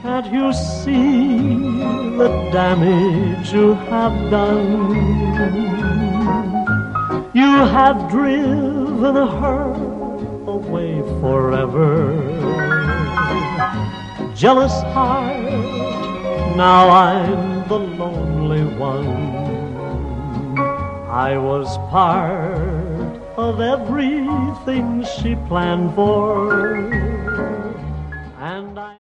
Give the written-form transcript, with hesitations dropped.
Can't you see the damage you have done? You have driven her away forever. Jealous heart, now I'm the lonely one. I was part of everything she planned for, and I